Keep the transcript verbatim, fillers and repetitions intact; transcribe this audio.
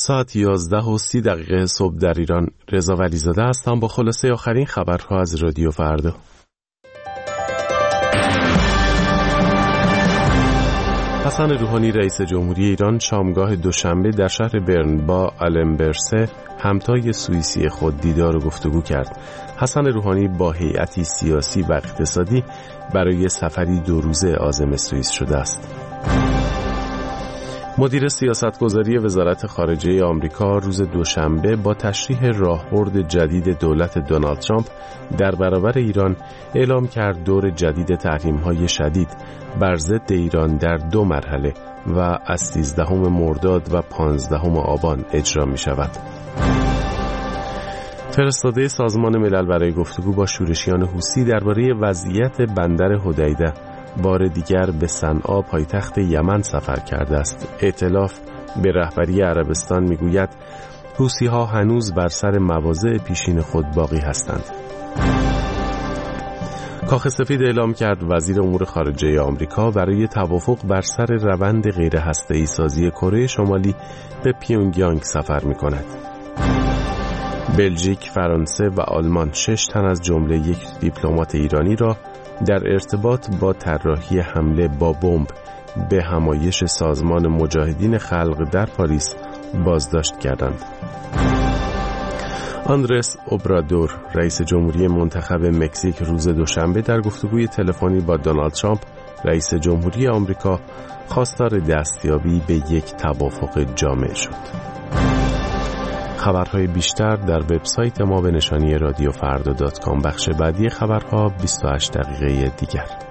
ساعت یازده و سی دقیقه صبح در ایران. رضا ولیزاده هستم با خلاصه آخرین خبرها از رادیو فردا. حسن روحانی رئیس جمهوری ایران شامگاه دوشنبه در شهر برن با آلن برسه همتای سوئیسی خود دیدار و گفتگو کرد. حسن روحانی با هیئتی سیاسی و اقتصادی برای سفری دو روزه عازم سوئیس شده است. مدیر سیاستگذاری وزارت خارجه آمریکا روز دوشنبه با تشریح راهبرد جدید دولت دونالد ترامپ در برابر ایران اعلام کرد دور جدید تحریم‌های شدید بر ضد ایران در دو مرحله و از سیزدهم مرداد و پانزدهم آبان اجرا می شود. فرستاده سازمان ملل برای گفتگو با شورشیان حوثی درباره وضعیت بندر حدیده بار دیگر به صنعا پایتخت یمن سفر کرده است. ائتلاف به رهبری عربستان میگوید حوثی‌ها هنوز بر سر مواضع پیشین خود باقی هستند. کاخ سفید اعلام کرد وزیر امور خارجه آمریکا برای توافق بر سر روند غیر هسته‌ای سازی کره شمالی به پیونگیانگ سفر می‌کند. بلژیک، فرانسه و آلمان شش تن از جمله یک دیپلمات ایرانی را در ارتباط با طراحی حمله با بمب به همایش سازمان مجاهدین خلق در پاریس بازداشت کردند. آندرس اوبرادور رئیس جمهوری منتخب مکزیک روز دوشنبه در گفتگوی تلفنی با دونالد ترامپ رئیس جمهوری آمریکا خواستار دستیابی به یک توافق جامع شد. خبرهای بیشتر در وبسایت ما به نشانی رادیو فردا دات کام. بخش بعدی خبرها بیست و هشت دقیقه دیگر.